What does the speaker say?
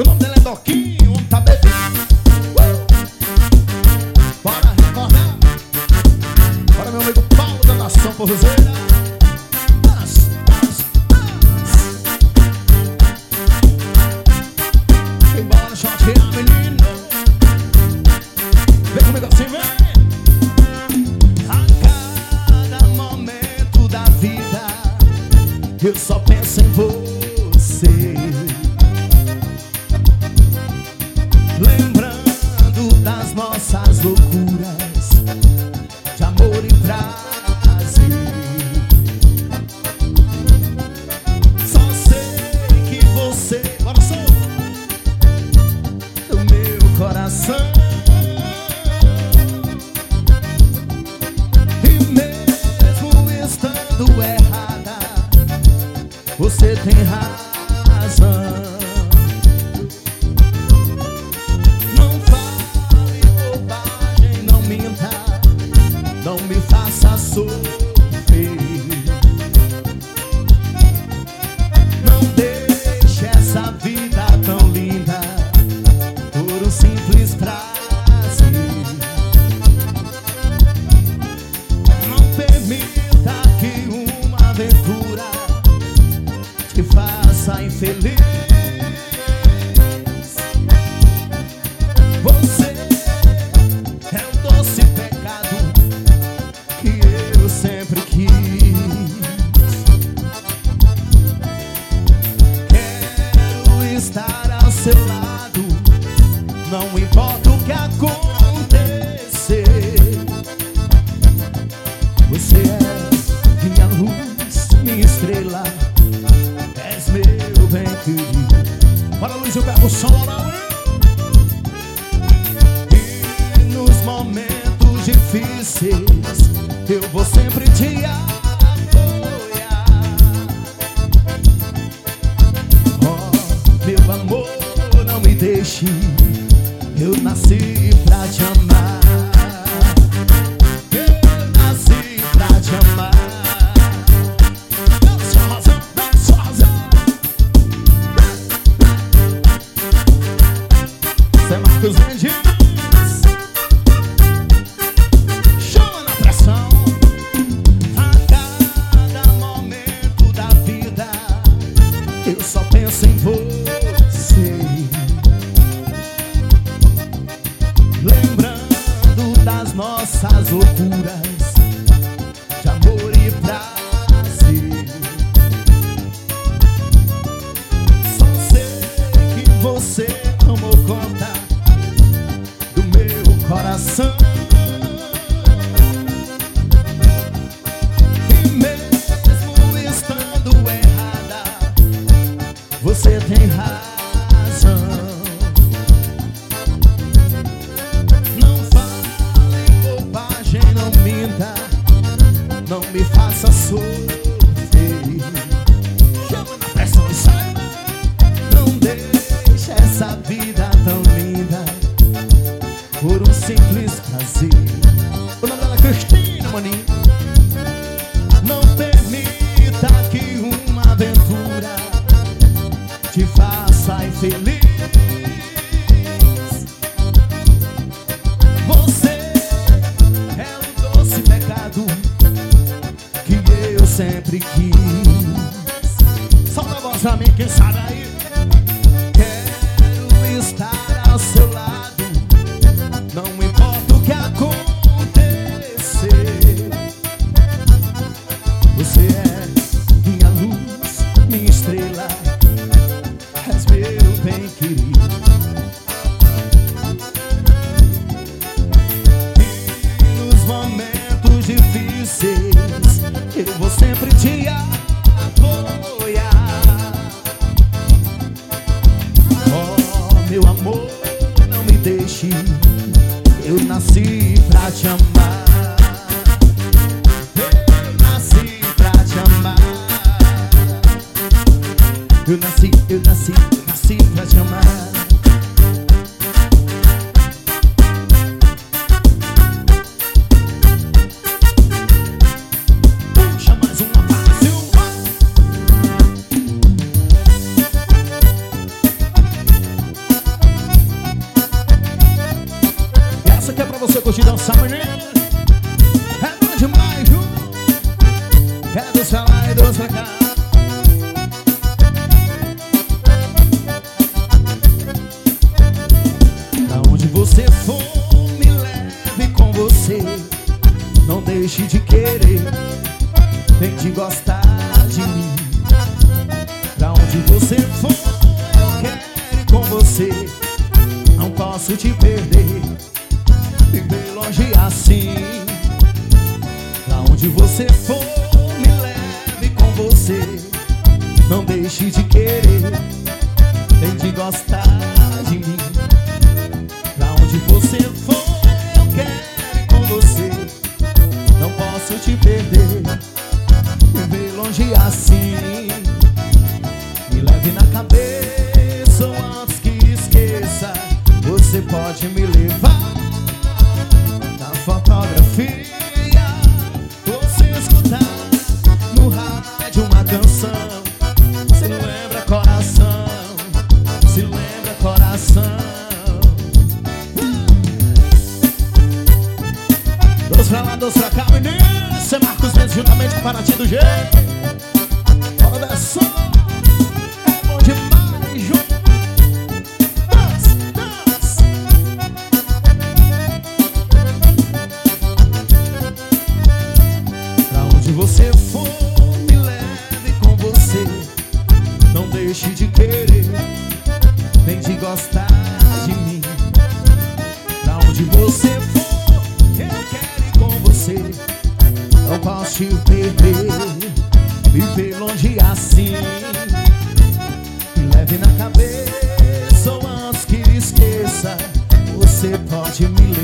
O nome dela é Doquinho, o homem tá bebendo. Bora recordar. Bora, meu amigo Paulo da Nação Forrozeira. Embora chatear, menino. Vem comigo assim, vem. A cada momento da vida eu só penso em você, lembrando das nossas loucuras de amor e prazer. Só sei que você, coração do meu coração, e mesmo estando errada, você tem razão. Não fale bobagem, não minta, não me faça sofrer. Não deixe essa vida tão linda por um simples prazer. Não permita que uma aventura te faça infeliz. Você é o doce pecado que eu sempre quis. Quero estar ao seu lado, não importa o que acontecer. Você é minha luz, minha estrela, és meu bem querido. Bora, Luiz, eu pego o som, e nos momentos difíceis eu vou sempre te apoiar. Oh, meu amor, não me deixe, eu nasci pra te amar. Eu nasci pra te amar. Marcos Mendes, chama na pressão. A cada momento da vida eu só penso em você, lembrando das nossas loucuras de amor e prazer. Só sei que você tomou conta do meu coração, e mesmo estando errada, você tem razão. Não fale bobagem, não minta, não me faça sofrer. Chama na pressão e sai. Não deixe essa vida tão linda por um simples prazer. O nome dela é Cristina, maninho. Não permita que uma aventura te faça infeliz. Você é o doce pecado que eu sempre quis. Solta a voz pra mim, quem sabe aí. Quero estar ao seu lado, não importa o que acontecer. Você é minha luz, minha estrela, és meu bem querido. E nos momentos difíceis eu vou sempre te apoiar. Oh, meu amor, não me deixe, eu nasci pra te amar. Eu nasci pra te amar. Eu nasci pra te amar. Puxa mais uma fácil. você curtir dançar, menino. É bom demais, viu? É dos pra lá e dos pra cá. Pra onde você for, me leve com você. Não deixe de querer, nem de gostar de mim. Pra onde você for, eu quero ir com você. Não posso te perder, viver longe assim. Pra onde você for, me leve com você. Não deixe de querer, nem de gostar de mim. Pra onde você for, eu quero ir com você. Não posso te perder, viver longe assim. Me leve na cabeça ou antes que esqueça. Você pode me levar na fotografia. Você escutar no rádio uma canção. Se lembra coração, se lembra coração. Dois pra lá, dois pra cá, menino. Cê Marcos Mendes juntamente com Paraty do G. Bora dessa. É bom demais, junto. Se você for, me leve com você. Não deixe de querer, nem de gostar de mim. Pra onde você for, eu quero ir com você. Não posso te perder, viver longe assim. Me leve na cabeça ou antes que esqueça. Você pode me levar